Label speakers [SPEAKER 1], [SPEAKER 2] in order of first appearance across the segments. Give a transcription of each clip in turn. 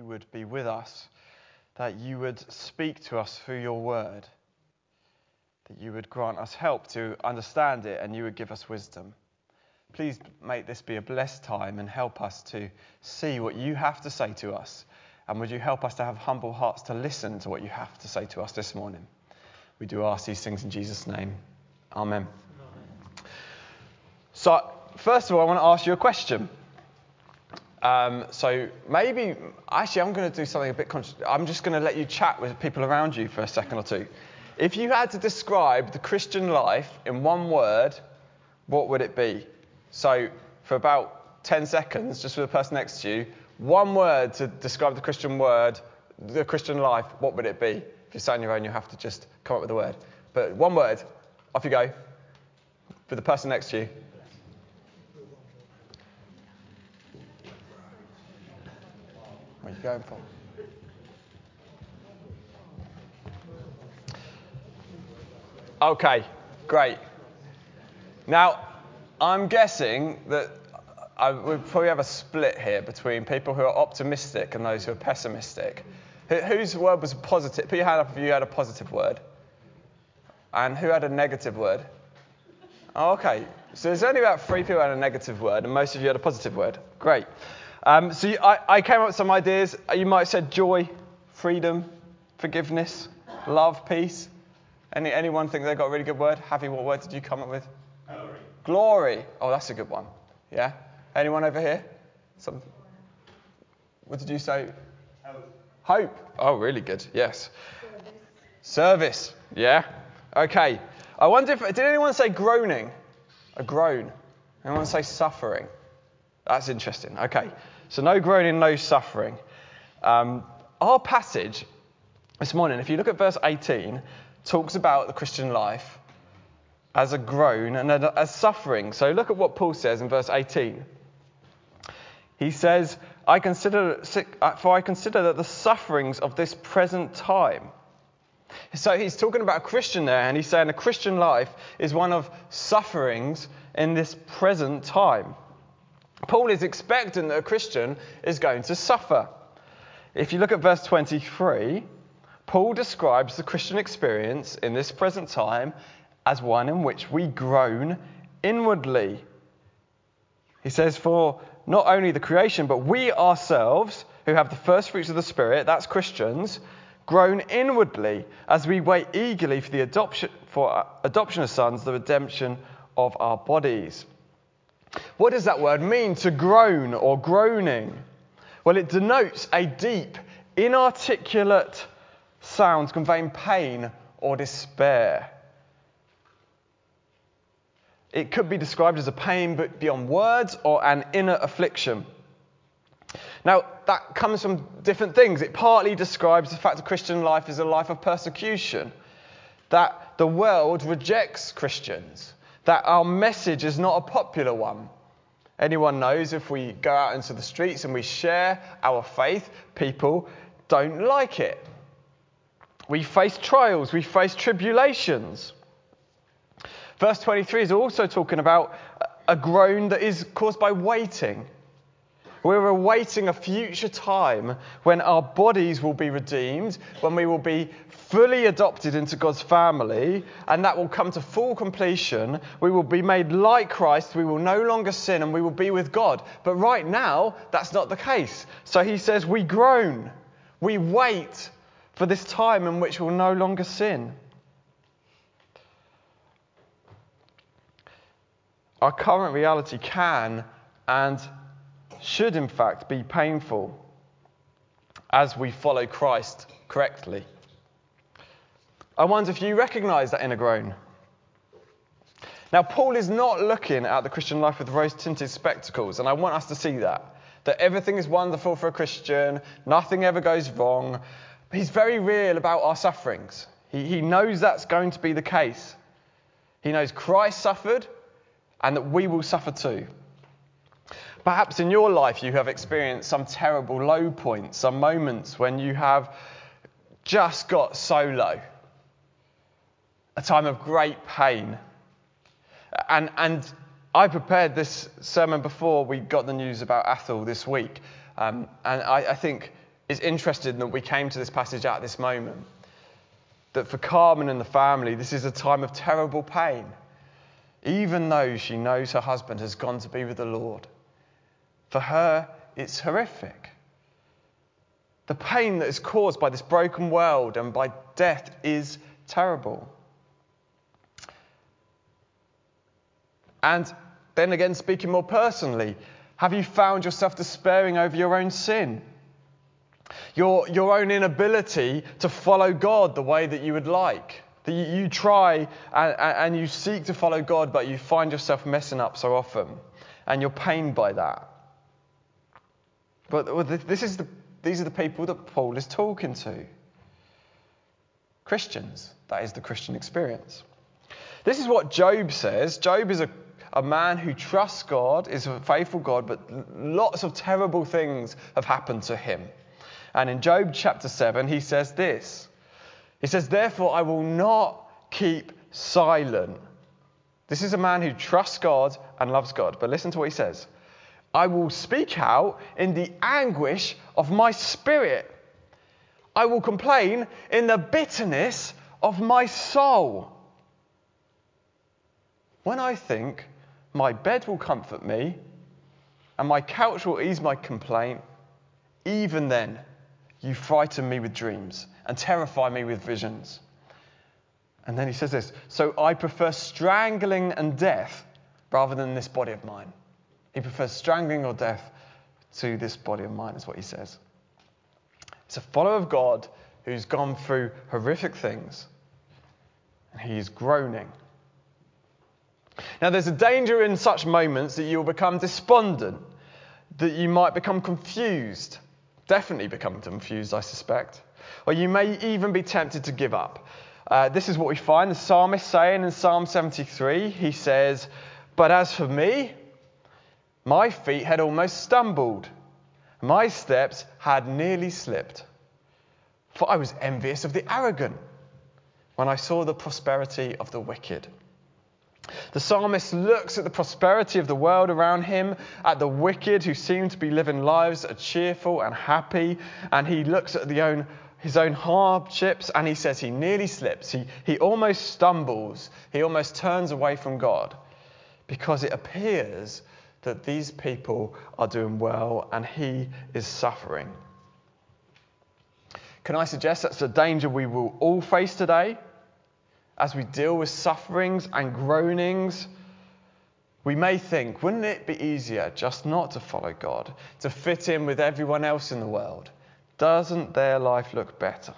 [SPEAKER 1] would be with us, that you would speak to us through your word, that you would grant us help to understand it, and you would give us wisdom. Please make this be a blessed time and help us to see what you have to say to us. And would you help us to have humble hearts to listen to what you have to say to us this morning? We do ask these things in Jesus' name. Amen. So, first of all, I want to ask you a question. I'm going to do something a bit I'm just going to let you chat with people around you for a second or two. If you had to describe the Christian life in one word, what would it be? So, for about 10 seconds, just for the person next to you, one word to describe the Christian life, what would it be? If you're sat on your own, you have to just come up with a word. But one word, off you go. For the person next to you. What are you going for? Okay, great. Now, I'm guessing that we probably have a split here between people who are optimistic and those who are pessimistic. Whose word was positive? Put your hand up if you had a positive word. And who had a negative word? Oh, okay. So there's only about 3 people who had a negative word, and most of you had a positive word. Great. I came up with some ideas. You might have said joy, freedom, forgiveness, love, peace. Anyone think they got a really good word? Javi, what word did you come up with? Glory. Oh, that's a good one. Yeah? Anyone over here? What did you say? Hope. Oh, really good. Yes. Service. Yeah. Okay. I wonder did anyone say groaning? A groan. Anyone say suffering? That's interesting. Okay. So no groaning, no suffering. Our passage this morning, if you look at verse 18, talks about the Christian life as a groan and as suffering. So look at what Paul says in verse 18. He says, For I consider that the sufferings of this present time. So he's talking about a Christian there, and he's saying a Christian life is one of sufferings in this present time. Paul is expecting that a Christian is going to suffer. If you look at verse 23, Paul describes the Christian experience in this present time as one in which we groan inwardly. He says, for not only the creation, but we ourselves, who have the first fruits of the Spirit, that's Christians, groan inwardly as we wait eagerly for the adoption of sons, the redemption of our bodies. What does that word mean, to groan or groaning? Well, it denotes a deep, inarticulate sound conveying pain or despair. It could be described as a pain but beyond words or an inner affliction. Now, that comes from different things. It partly describes the fact that Christian life is a life of persecution, that the world rejects Christians, that our message is not a popular one. Anyone knows if we go out into the streets and we share our faith, people don't like it. We face trials, we face tribulations. Verse 23 is also talking about a groan that is caused by waiting. We're awaiting a future time when our bodies will be redeemed, when we will be fully adopted into God's family, and that will come to full completion. We will be made like Christ, we will no longer sin, and we will be with God. But right now, that's not the case. So he says we groan, we wait for this time in which we'll no longer sin. Our current reality can and should in fact be painful as we follow Christ correctly. I wonder if you recognise that inner groan. Now, Paul is not looking at the Christian life with rose-tinted spectacles, and I want us to see that everything is wonderful for a Christian, nothing ever goes wrong. He's very real about our sufferings. He knows that's going to be the case. He knows Christ suffered and that we will suffer too. Perhaps in your life you have experienced some terrible low points, some moments when you have just got so low. A time of great pain. And I prepared this sermon before we got the news about Athol this week. And I think It's interesting that we came to this passage at this moment. That for Carmen and the family, this is a time of terrible pain. Even though she knows her husband has gone to be with the Lord. For her, it's horrific. The pain that is caused by this broken world and by death is terrible. And then again, speaking more personally, have you found yourself despairing over your own sin? Your own inability to follow God the way that you would like? That you try and you seek to follow God, but you find yourself messing up so often. And you're pained by that. But these are the people that Paul is talking to. Christians. That is the Christian experience. This is what Job says. Job is a man who trusts God, is a faithful God, but lots of terrible things have happened to him. And in Job chapter 7, he says this. He says, therefore I will not keep silent. This is a man who trusts God and loves God. But listen to what he says. I will speak out in the anguish of my spirit. I will complain in the bitterness of my soul. When I think my bed will comfort me and my couch will ease my complaint, even then you frighten me with dreams and terrify me with visions. And then he says this, so I prefer strangling and death rather than this body of mine. He prefers strangling or death to this body of mine, is what he says. It's a follower of God who's gone through horrific things. And he's groaning. Now there's a danger in such moments that you'll become despondent, that you might become confused. Definitely become confused, I suspect. Or you may even be tempted to give up. This is what we find the psalmist saying in Psalm 73. He says, but as for me, my feet had almost stumbled. My steps had nearly slipped. For I was envious of the arrogant when I saw the prosperity of the wicked. The psalmist looks at the prosperity of the world around him, at the wicked who seem to be living lives that are cheerful and happy, and he looks at his own hardships and he says he nearly slips. He almost stumbles. He almost turns away from God because it appears that these people are doing well and he is suffering. Can I suggest that's a danger we will all face today? As we deal with sufferings and groanings, we may think, wouldn't it be easier just not to follow God, to fit in with everyone else in the world? Doesn't their life look better?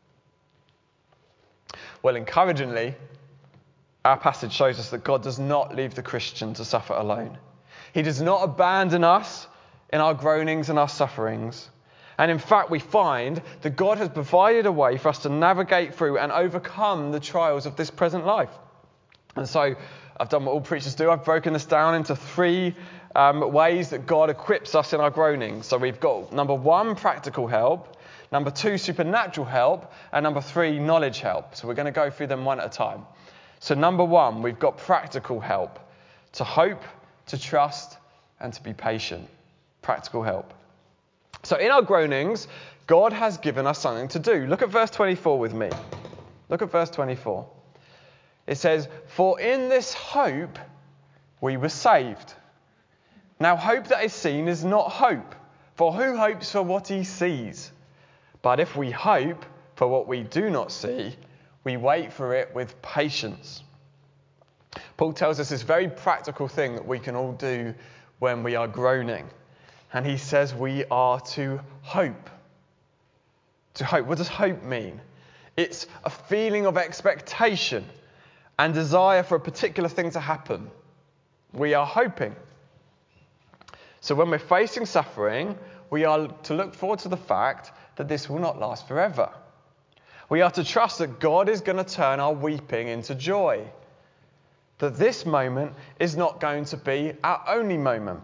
[SPEAKER 1] Well, encouragingly, our passage shows us that God does not leave the Christian to suffer alone. He does not abandon us in our groanings and our sufferings. And in fact, we find that God has provided a way for us to navigate through and overcome the trials of this present life. And so I've done what all preachers do. I've broken this down into 3 ways that God equips us in our groanings. So we've got number 1, practical help. Number 2, supernatural help. And number 3, knowledge help. So we're going to go through them one at a time. So number 1, we've got practical help. To hope, to trust, and to be patient. Practical help. So in our groanings, God has given us something to do. Look at verse 24 with me. Look at verse 24. It says, for in this hope we were saved. Now hope that is seen is not hope, for who hopes for what he sees? But if we hope for what we do not see, we wait for it with patience. Paul tells us this very practical thing that we can all do when we are groaning. And he says we are to hope. To hope. What does hope mean? It's a feeling of expectation and desire for a particular thing to happen. We are hoping. So when we're facing suffering, we are to look forward to the fact that this will not last forever. We are to trust that God is going to turn our weeping into joy. That this moment is not going to be our only moment.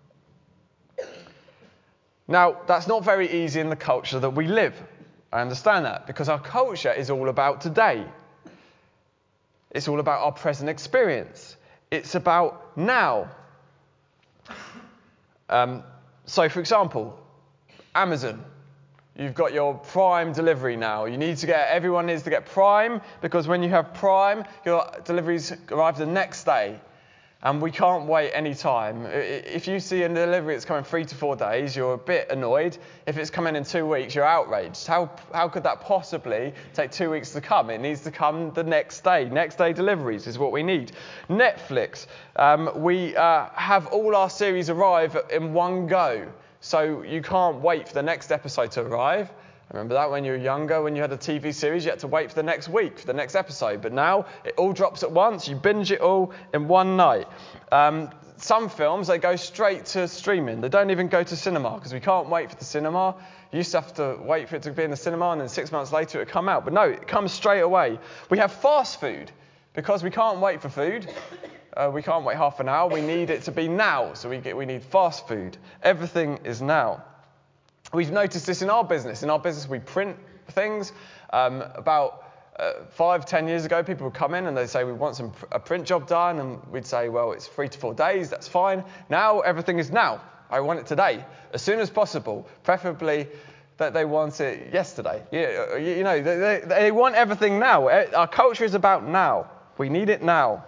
[SPEAKER 1] Now, that's not very easy in the culture that we live. I understand that, because our culture is all about today. It's all about our present experience. It's about now. So, for example, Amazon. You've got your Prime delivery now. Everyone needs to get Prime, because when you have Prime, your deliveries arrive the next day. And we can't wait any time. If you see a delivery that's coming 3 to 4 days, you're a bit annoyed. If it's coming in 2 weeks, you're outraged. How could that possibly take 2 weeks to come? It needs to come the next day. Next day deliveries is what we need. Netflix, we have all our series arrive in one go. So you can't wait for the next episode to arrive. I remember that when you were younger, when you had a TV series, you had to wait for the next week, for the next episode. But now it all drops at once. You binge it all in one night. Some films, they go straight to streaming. They don't even go to cinema, because we can't wait for the cinema. You used to have to wait for it to be in the cinema, and then 6 months later it would come out. But no, it comes straight away. We have fast food, because we can't wait for food. We can't wait half an hour. We need it to be now. So we need fast food. Everything is now. We've noticed this in our business. In our business, we print things. About 5-10 years ago, people would come in and they'd say, we want a print job done. And we'd say, well, it's 3 to 4 days. That's fine. Now, everything is now. I want it today, as soon as possible, preferably that they want it yesterday. They want everything now. Our culture is about now. We need it now.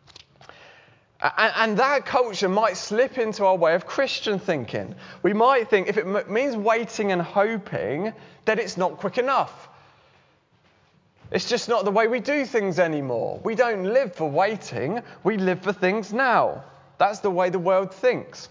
[SPEAKER 1] And that culture might slip into our way of Christian thinking. We might think if it means waiting and hoping, that it's not quick enough. It's just not the way we do things anymore. We don't live for waiting. We live for things now. That's the way the world thinks.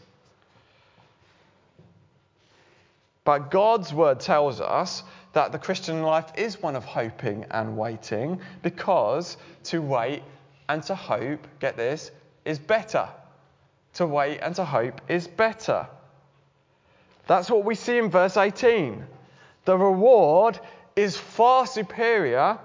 [SPEAKER 1] But God's word tells us that the Christian life is one of hoping and waiting, because to wait and to hope, get this, is better. To wait and to hope is better. That's what we see in verse 18. The reward is far superior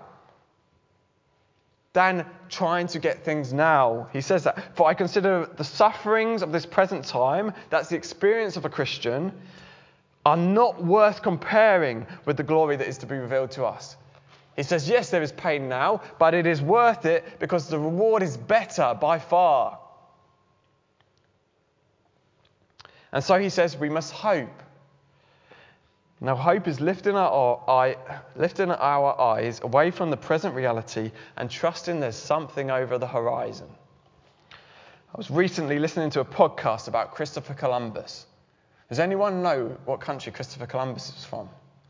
[SPEAKER 1] than trying to get things now. He says that, for I consider the sufferings of this present time, that's the experience of a Christian, are not worth comparing with the glory that is to be revealed to us. He says, yes, there is pain now, but it is worth it because the reward is better by far. And so he says we must hope. Now, hope is lifting our eyes away from the present reality and trusting there's something over the horizon. I was recently listening to a podcast about Christopher Columbus. Does anyone know what country Christopher Columbus is from?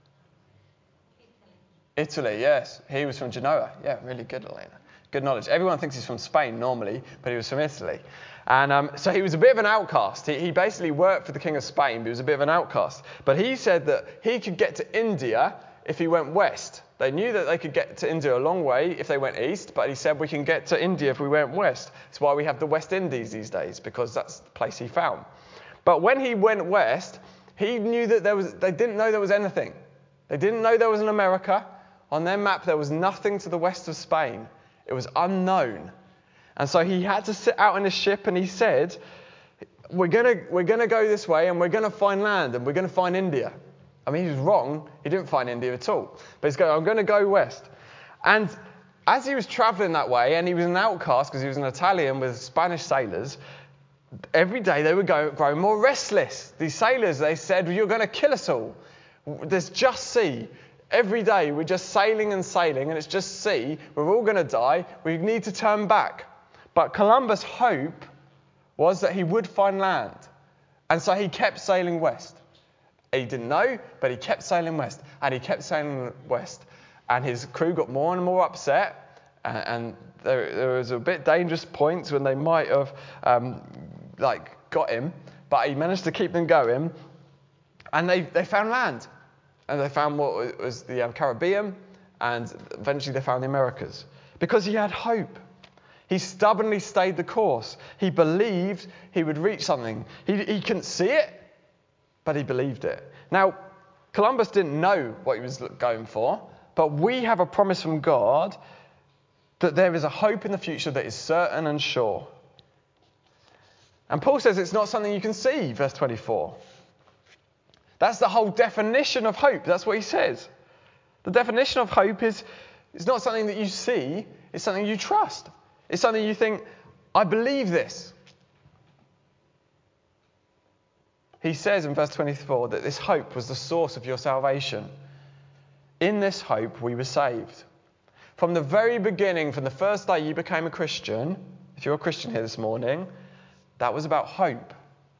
[SPEAKER 1] Italy, yes. He was from Genoa. Yeah, really good, Elena. Good knowledge. Everyone thinks he's from Spain normally, but he was from Italy. And so he was a bit of an outcast. He basically worked for the King of Spain, but he was a bit of an outcast. But he said that he could get to India if he went west. They knew that they could get to India a long way if they went east, but he said we can get to India if we went west. That's why we have the West Indies these days, because that's the place he found. But when he went west, he knew that they didn't know there was anything. They didn't know there was an America. On their map, there was nothing to the west of Spain. It was unknown. And so he had to sit out in a ship, and he said, we're gonna go this way, and we're going to find land, and we're going to find India. I mean, he was wrong. He didn't find India at all. But he's going, I'm going to go west. And as he was traveling that way, and he was an outcast because he was an Italian with Spanish sailors, every day they were growing more restless. These sailors, they said, you're going to kill us all. There's just sea. Every day we're just sailing, and it's just sea. We're all going to die. We need to turn back. But Columbus' hope was that he would find land. And so he kept sailing west. He didn't know, but he kept sailing west. And he kept sailing west. And his crew got more and more upset. And there was a bit dangerous points when they might have got him. But he managed to keep them going. And they found land. And they found what was the Caribbean, and eventually they found the Americas. Because he had hope. He stubbornly stayed the course. He believed he would reach something. He couldn't see it, but he believed it. Now, Columbus didn't know what he was going for, but we have a promise from God that there is a hope in the future that is certain and sure. And Paul says it's not something you can see, verse 24. That's the whole definition of hope. That's what he says. The definition of hope is it's not something that you see. It's something you trust. It's something you think, I believe this. he says in verse 24 that this hope was the source of your salvation. In this hope we were saved. From the very beginning, from the first day you became a Christian, if you're a Christian here this morning, that was about hope.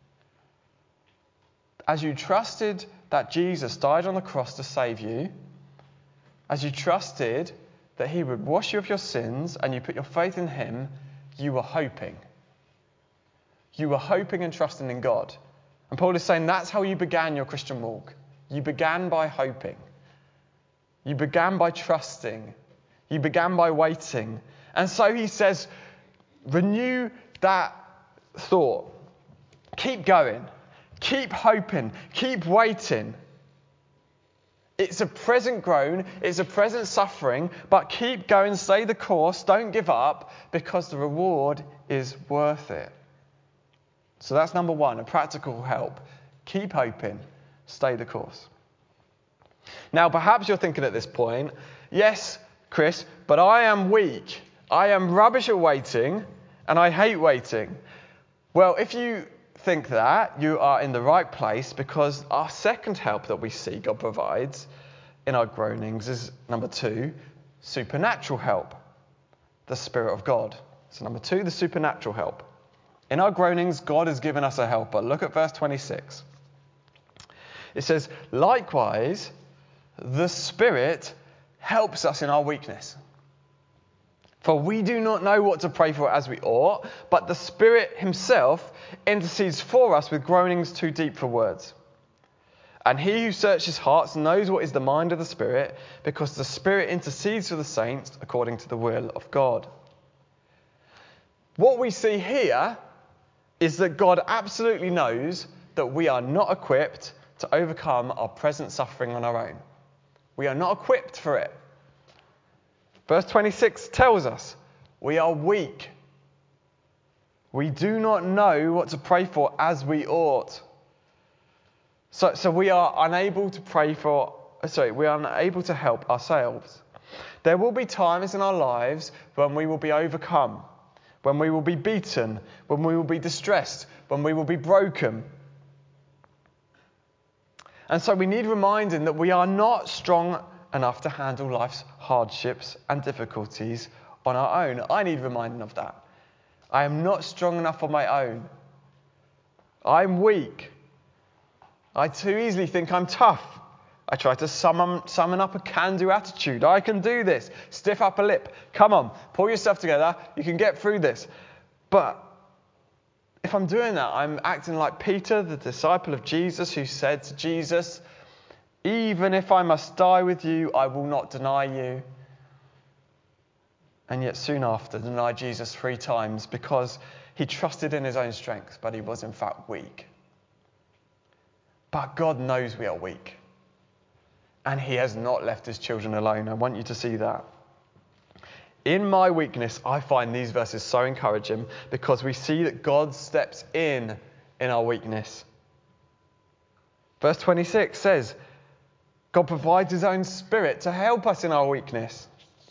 [SPEAKER 1] As you trusted that Jesus died on the cross to save you, as you trusted that he would wash you of your sins and you put your faith in him, you were hoping. You were hoping and trusting in God. And Paul is saying that's how you began your Christian walk. You began by hoping. You began by trusting. You began by waiting. And so he says, renew that thought. Keep going. Keep hoping. Keep waiting. It's a present groan. It's a present suffering. But keep going. Stay the course. Don't give up, because the reward is worth it. So that's number one, a practical help. Keep hoping. Stay the course. Now, perhaps you're thinking at this point, yes, Chris, but I am weak. I am rubbish at waiting, and I hate waiting. Well, if you think that, you are in the right place, because our second help that we see God provides in our groanings is, number two, supernatural help, the Spirit of God. So number two, the supernatural help. In our groanings, God has given us a helper. Look at verse 26. It says, likewise, the Spirit helps us in our weakness. For we do not know what to pray for as we ought, but the Spirit himself intercedes for us with groanings too deep for words. And he who searches hearts knows what is the mind of the Spirit, because the Spirit intercedes for the saints according to the will of God. What we see here is that God absolutely knows that we are not equipped to overcome our present suffering on our own. We are not equipped for it. Verse 26 tells us we are weak. We do not know what to pray for as we ought. So we are unable to help ourselves. There will be times in our lives when we will be overcome, when we will be beaten, when we will be distressed, when we will be broken. And so we need reminding that we are not strong enough to handle life's hardships and difficulties on our own. I need reminding of that. I am not strong enough on my own. I'm weak. I too easily think I'm tough. I try to summon up a can-do attitude. I can do this. Stiff upper lip. Come on, pull yourself together. You can get through this. But if I'm doing that, I'm acting like Peter, the disciple of Jesus, who said to Jesus, even if I must die with you, I will not deny you. And yet soon after denied Jesus 3 times because he trusted in his own strength, but he was in fact weak. But God knows we are weak. And he has not left his children alone. I want you to see that. In my weakness, I find these verses so encouraging because we see that God steps in our weakness. Verse 26 says, God provides his own Spirit to help us in our weakness.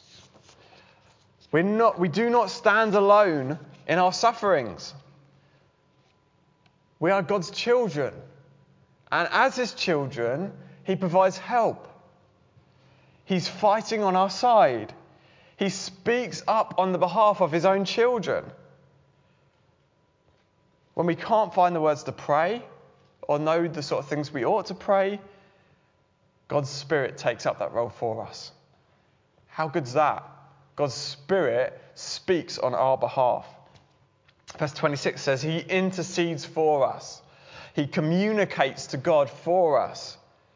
[SPEAKER 1] We do not stand alone in our sufferings. We are God's children. And as his children, he provides help. He's fighting on our side. He speaks up on the behalf of his own children. When we can't find the words to pray or know the sort of things we ought to pray, God's Spirit takes up that role for us. How good's that? God's Spirit speaks on our behalf. Verse 26 says he intercedes for us. He communicates to God for us.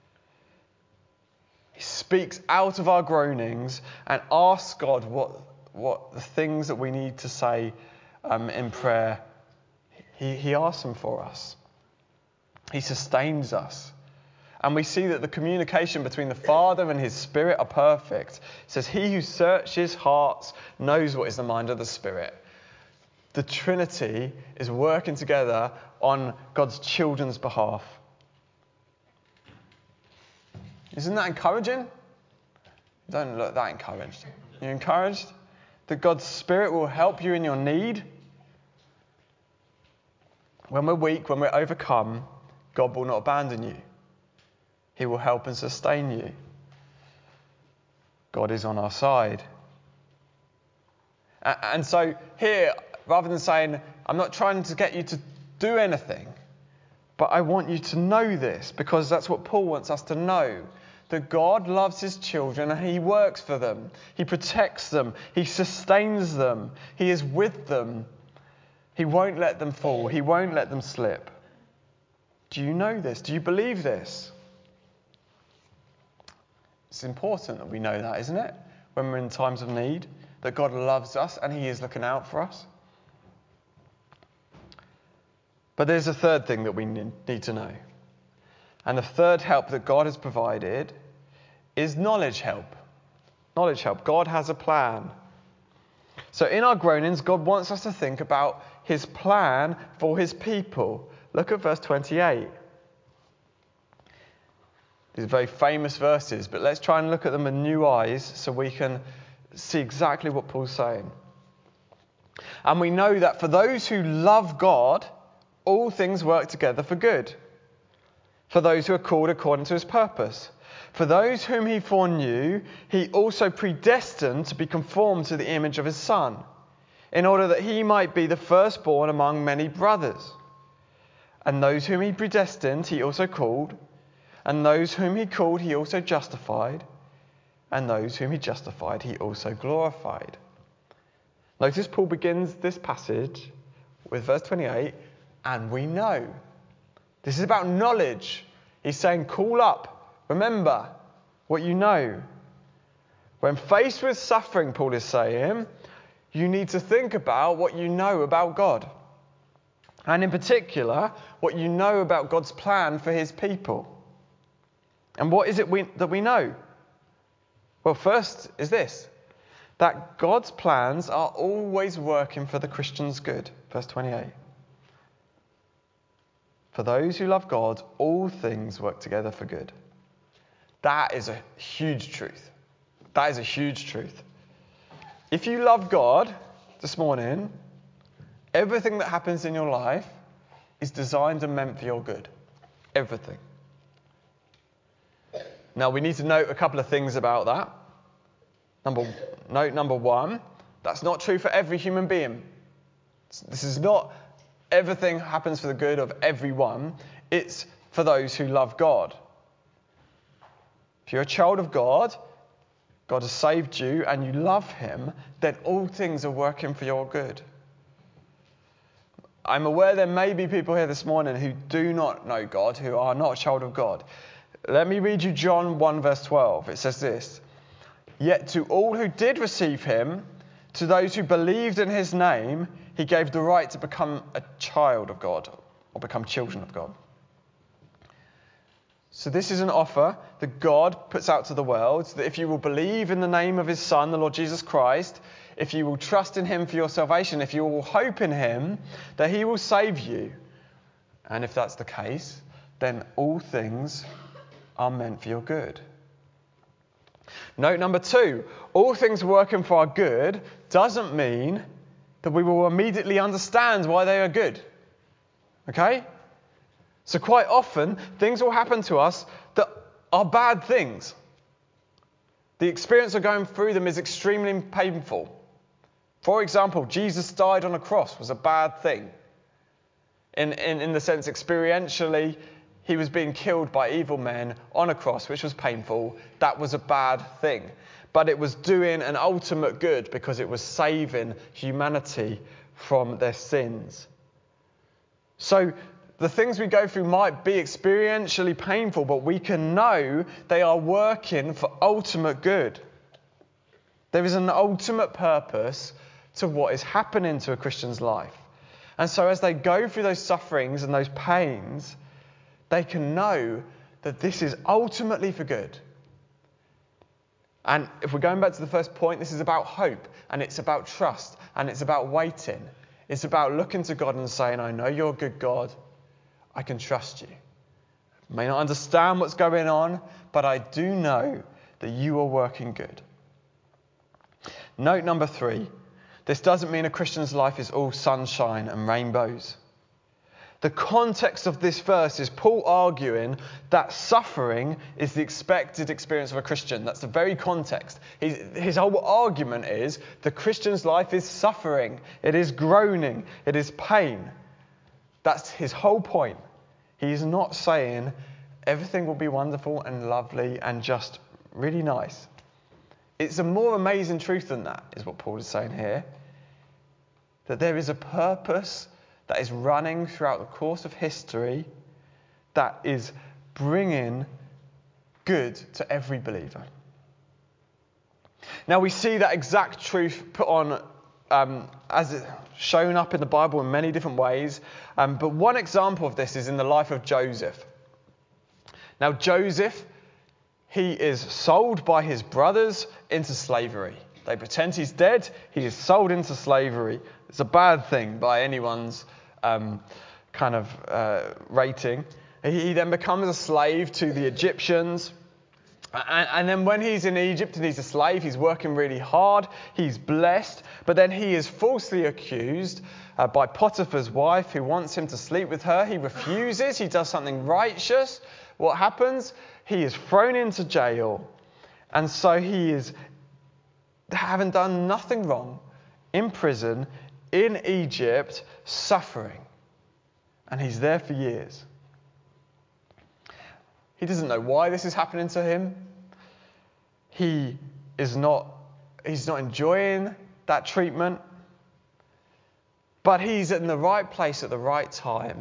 [SPEAKER 1] He speaks out of our groanings and asks God what the things that we need to say in prayer. He asks them for us. He sustains us. And we see that the communication between the Father and his Spirit are perfect. It says, he who searches hearts knows what is the mind of the Spirit. The Trinity is working together on God's children's behalf. Isn't that encouraging? You don't look that encouraged. Are you encouraged that God's Spirit will help you in your need? When we're weak, when we're overcome, God will not abandon you. He will help and sustain you. God is on our side. And so here, rather than saying, I'm not trying to get you to do anything, but I want you to know this, because that's what Paul wants us to know. That God loves his children and he works for them. He protects them. He sustains them. He is with them. He won't let them fall. He won't let them slip. Do you know this? Do you believe this? It's important that we know that, isn't it? When we're in times of need, that God loves us and he is looking out for us. But there's a third thing that we need to know. And the third help that God has provided is knowledge help. Knowledge help. God has a plan. So in our groanings, God wants us to think about his plan for his people. Look at verse 28. These are very famous verses, but let's try and look at them with new eyes so we can see exactly what Paul's saying. And we know that for those who love God, all things work together for good. For those who are called according to his purpose. For those whom he foreknew, he also predestined to be conformed to the image of his Son, in order that he might be the firstborn among many brothers. And those whom he predestined, he also called. And those whom he called, he also justified. And those whom he justified, he also glorified. Notice Paul begins this passage with verse 28, and we know. This is about knowledge. He's saying, call up. Remember what you know. When faced with suffering, Paul is saying, you need to think about what you know about God. And in particular, what you know about God's plan for his people. And what is it that we know? Well, first is this, that God's plans are always working for the Christian's good. Verse 28. For those who love God, all things work together for good. That is a huge truth. That is a huge truth. If you love God this morning, everything that happens in your life is designed and meant for your good. Everything. Now, we need to note a couple of things about that. Note number one, that's not true for every human being. This is not everything happens for the good of everyone. It's for those who love God. If you're a child of God, God has saved you and you love him, then all things are working for your good. I'm aware there may be people here this morning who do not know God, who are not a child of God. Let me read you John 1 verse 12. It says this, yet to all who did receive him, to those who believed in his name, he gave the right to become a child of God, or become children of God. So this is an offer that God puts out to the world, that if you will believe in the name of his Son, the Lord Jesus Christ, if you will trust in him for your salvation, if you will hope in him, that he will save you. And if that's the case, then all things are meant for your good. Note number two, all things working for our good doesn't mean that we will immediately understand why they are good. Okay? So quite often, things will happen to us that are bad things. The experience of going through them is extremely painful. For example, Jesus died on a cross was a bad thing. In the sense, experientially, he was being killed by evil men on a cross, which was painful. That was a bad thing. But it was doing an ultimate good because it was saving humanity from their sins. So the things we go through might be experientially painful, but we can know they are working for ultimate good. There is an ultimate purpose to what is happening to a Christian's life. And so as they go through those sufferings and those pains, they can know that this is ultimately for good. And if we're going back to the first point, this is about hope, and it's about trust, and it's about waiting. It's about looking to God and saying, I know you're a good God. I can trust you. I may not understand what's going on, but I do know that you are working good. Note number 3. This doesn't mean a Christian's life is all sunshine and rainbows. The context of this verse is Paul arguing that suffering is the expected experience of a Christian. That's the very context. His whole argument is the Christian's life is suffering. It is groaning. It is pain. That's his whole point. He's not saying everything will be wonderful and lovely and just really nice. It's a more amazing truth than that, is what Paul is saying here. That there is a purpose that is running throughout the course of history that is bringing good to every believer. Now we see that exact truth put on as it's shown up in the Bible in many different ways. But one example of this is in the life of Joseph. Now Joseph, he is sold by his brothers into slavery. They pretend he's dead. He is sold into slavery. It's a bad thing by anyone's rating. He then becomes a slave to the Egyptians. And then when he's in Egypt and he's a slave, he's working really hard. He's blessed. But then he is falsely accused by Potiphar's wife, who wants him to sleep with her. He refuses. He does something righteous. What happens? He is thrown into jail. And so he is, having done nothing wrong, in prison, in Egypt, suffering. And he's there for years. He doesn't know why this is happening to him. He's not enjoying that treatment. But he's in the right place at the right time.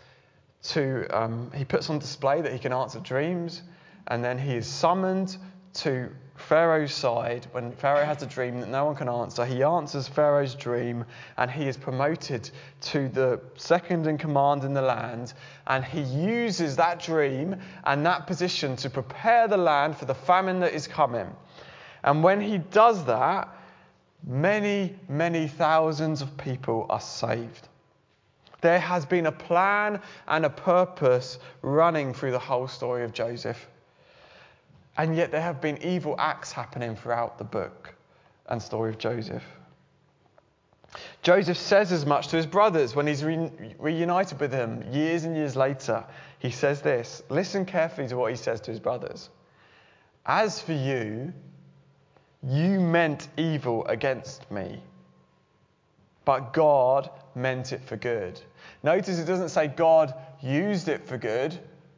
[SPEAKER 1] He puts on display that he can answer dreams. And then he is summoned to Pharaoh's side. When Pharaoh has a dream that no one can answer, he answers Pharaoh's dream, and he is promoted to the second in command in the land. And he uses that dream and that position to prepare the land for the famine that is coming. And when he does that, many, many thousands of people are saved. There has been a plan and a purpose running through the whole story of Joseph. And yet there have been evil acts happening throughout the book and story of Joseph. Joseph says as much to his brothers when he's reunited with them years and years later. He says this. Listen carefully to what he says to his brothers. As for you, you meant evil against me, but God meant it for good. Notice it doesn't say God used it for good.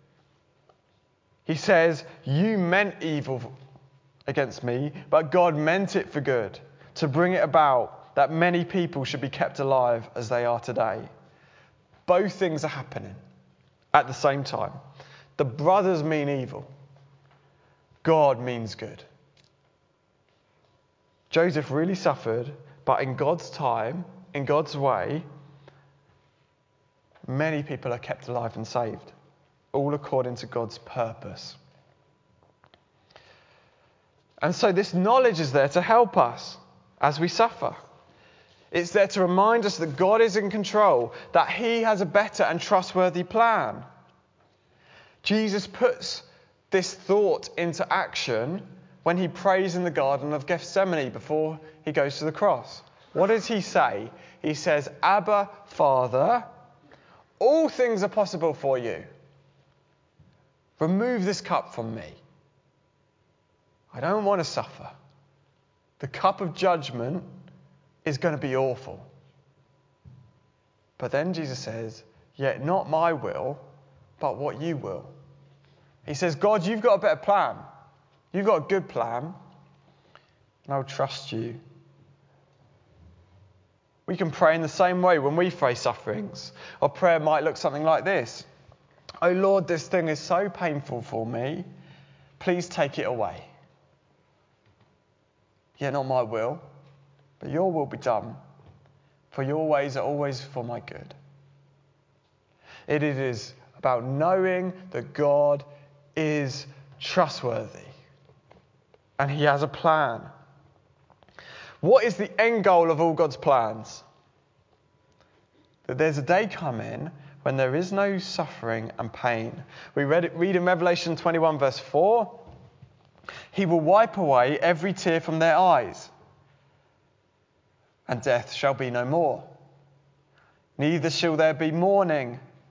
[SPEAKER 1] He says, you meant evil against me, but God meant it for good, to bring it about that many people should be kept alive as they are today. Both things are happening at the same time. The brothers mean evil. God means good. Joseph really suffered, but in God's time, in God's way, many people are kept alive and saved. All according to God's purpose. And so this knowledge is there to help us as we suffer. It's there to remind us that God is in control, that he has a better and trustworthy plan. Jesus puts this thought into action when he prays in the Garden of Gethsemane before he goes to the cross. What does he say? He says, Abba, Father, all things are possible for you. Remove this cup from me. I don't want to suffer. The cup of judgment is going to be awful. But then Jesus says, yet not my will, but what you will. He says, God, you've got a better plan. You've got a good plan. And I'll trust you. We can pray in the same way when we face sufferings. Our prayer might look something like this. Oh Lord, this thing is so painful for me. Please take it away. Yet not my will, but your will be done. For your ways are always for my good. It is about knowing that God is trustworthy. And he has a plan. What is the end goal of all God's plans? That there's a day coming when there is no suffering and pain. We read in Revelation 21 verse 4. He will wipe away every tear from their eyes. And death shall be no more. Neither shall there be mourning,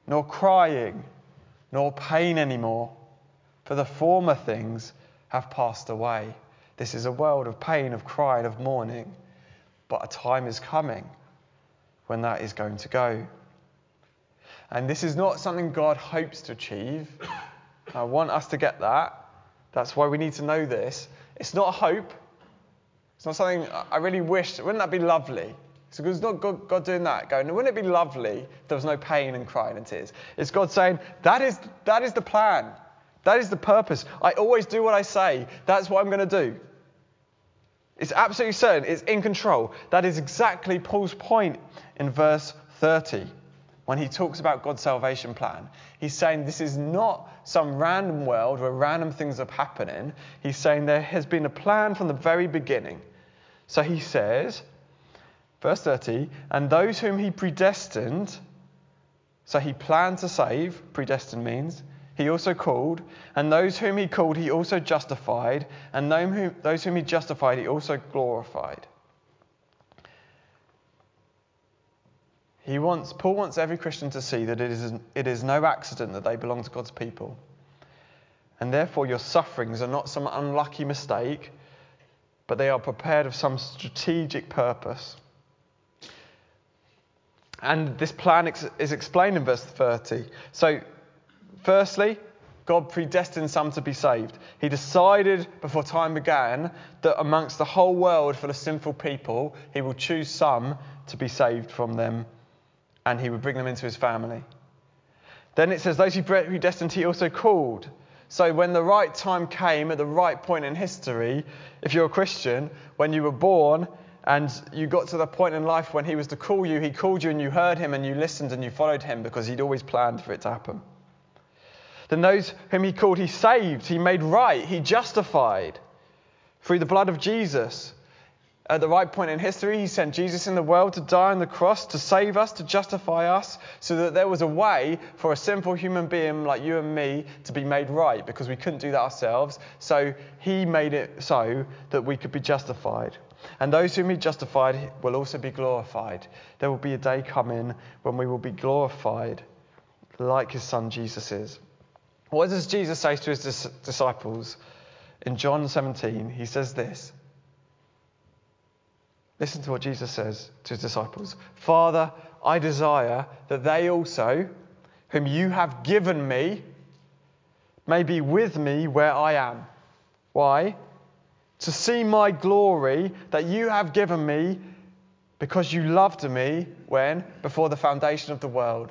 [SPEAKER 1] nor crying, nor pain anymore, for the former things have passed away. This is a world of pain, of crying, of mourning, but a time is coming when that is going to go. And this is not something God hopes to achieve. I want us to get that. That's why we need to know this. It's not a hope. It's not something I really wish. Wouldn't that be lovely? It's not God doing that, going, wouldn't it be lovely if there was no pain and crying and tears? It's God saying, that is the plan. That is the purpose. I always do what I say. That's what I'm going to do. It's absolutely certain. It's in control. That is exactly Paul's point in verse 30 when he talks about God's salvation plan. He's saying this is not some random world where random things are happening. He's saying there has been a plan from the very beginning. So he says, verse 30, and those whom he predestined, so he planned to save, predestined means, he also called, and those whom he called he also justified, and those whom he justified he also glorified. Paul wants every Christian to see that it is no accident that they belong to God's people. And therefore your sufferings are not some unlucky mistake, but they are prepared of some strategic purpose. And this plan is explained in verse 30. So, firstly, God predestined some to be saved. He decided before time began that amongst the whole world full of sinful people, he will choose some to be saved from them, and he would bring them into his family. Then it says, those he predestined, he also called. So when the right time came at the right point in history, if you're a Christian, when you were born and you got to the point in life when he was to call you, he called you and you heard him and you listened and you followed him because he'd always planned for it to happen. Then those whom he called, he saved, he made right, he justified through the blood of Jesus. At the right point in history, he sent Jesus in the world to die on the cross, to save us, to justify us, so that there was a way for a simple human being like you and me to be made right, because we couldn't do that ourselves. So he made it so that we could be justified. And those whom he justified will also be glorified. There will be a day coming when we will be glorified like his son Jesus is. What does Jesus say to his disciples? In John 17, he says this. Listen to what Jesus says to his disciples. Father, I desire that they also, whom you have given me, may be with me where I am. Why? To see my glory that you have given me because you loved me when? Before the foundation of the world.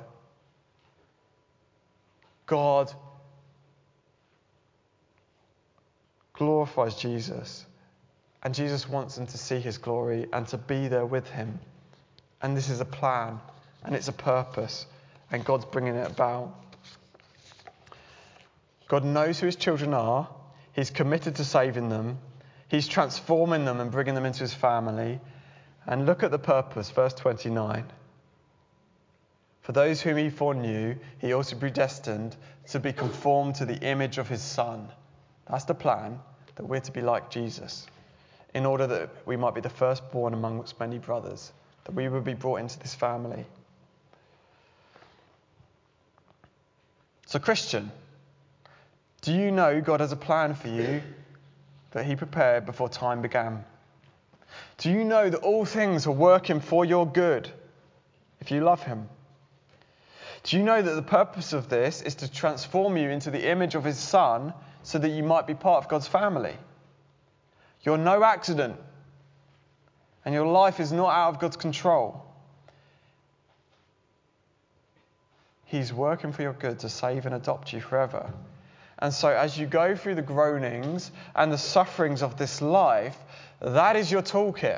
[SPEAKER 1] God glorifies Jesus. And Jesus wants them to see his glory and to be there with him. And this is a plan. And it's a purpose. And God's bringing it about. God knows who his children are. He's committed to saving them. He's transforming them and bringing them into his family. And look at the purpose, verse 29. For those whom he foreknew, he also predestined to be conformed to the image of his Son. That's the plan, that we're to be like Jesus, in order that we might be the firstborn amongst many brothers, that we would be brought into this family. So, Christian, do you know God has a plan for you that he prepared before time began? Do you know that all things are working for your good if you love him? Do you know that the purpose of this is to transform you into the image of his Son so that you might be part of God's family? You're no accident. And your life is not out of God's control. He's working for your good to save and adopt you forever. And so as you go through the groanings and the sufferings of this life, that is your toolkit.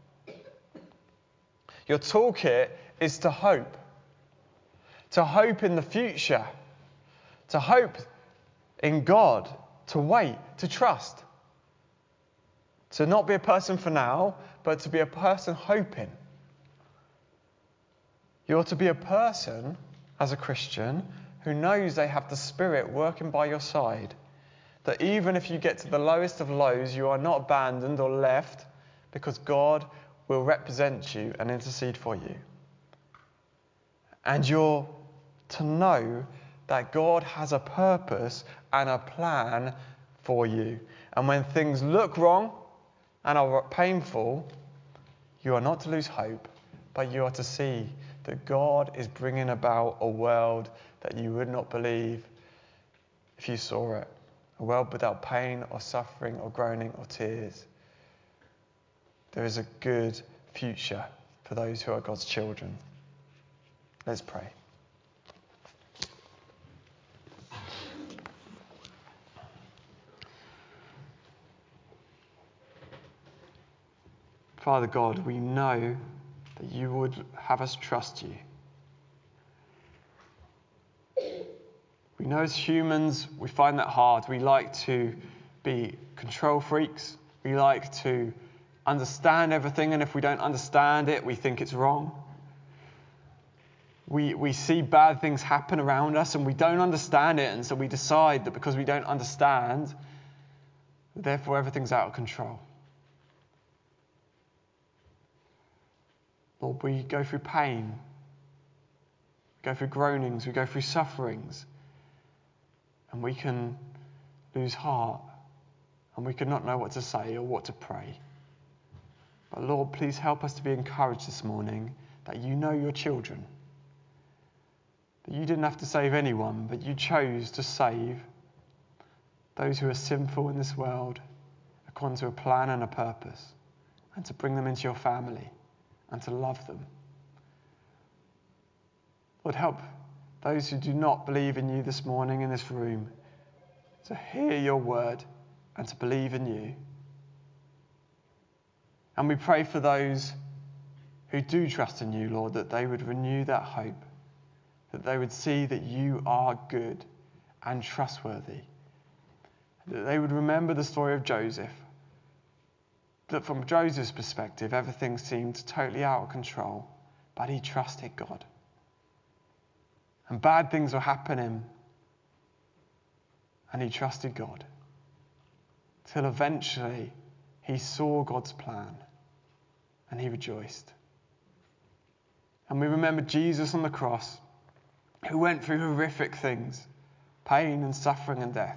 [SPEAKER 1] Your toolkit is to hope. To hope in the future. To hope in God. To wait. To trust. To not be a person for now, but to be a person hoping. You're to be a person, as a Christian, who knows they have the Spirit working by your side. That even if you get to the lowest of lows, you are not abandoned or left, because God will represent you and intercede for you. And you're to know that God has a purpose and a plan for you. And when things look wrong and are painful, you are not to lose hope, but you are to see that God is bringing about a world that you would not believe if you saw it. A world without pain or suffering or groaning or tears. There is a good future for those who are God's children. Let's pray. Father God, we know that you would have us trust you. We know as humans, we find that hard. We like to be control freaks. We like to understand everything, and if we don't understand it, we think it's wrong. We see bad things happen around us, and we don't understand it, and so we decide that because we don't understand, therefore everything's out of control. Lord, we go through pain, we go through groanings, we go through sufferings, and we can lose heart, and we can not know what to say or what to pray. But Lord, please help us to be encouraged this morning that you know your children, that you didn't have to save anyone, but you chose to save those who are sinful in this world according to a plan and a purpose, and to bring them into your family and to love them. Lord, help those who do not believe in you this morning in this room to hear your word and to believe in you. And we pray for those who do trust in you, Lord, that they would renew that hope, that they would see that you are good and trustworthy, that they would remember the story of Joseph, that from Joseph's perspective, everything seemed totally out of control, but he trusted God. And bad things were happening, and he trusted God. Till eventually, he saw God's plan, and he rejoiced. And we remember Jesus on the cross, who went through horrific things, pain and suffering and death.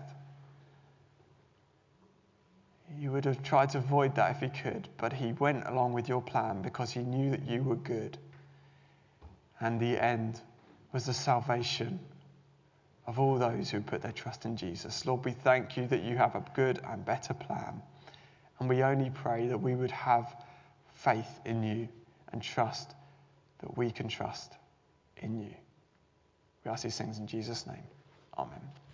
[SPEAKER 1] He would have tried to avoid that if he could, but he went along with your plan because he knew that you were good. And the end was the salvation of all those who put their trust in Jesus. Lord, we thank you that you have a good and better plan. And we only pray that we would have faith in you and trust that we can trust in you. We ask these things in Jesus' name. Amen.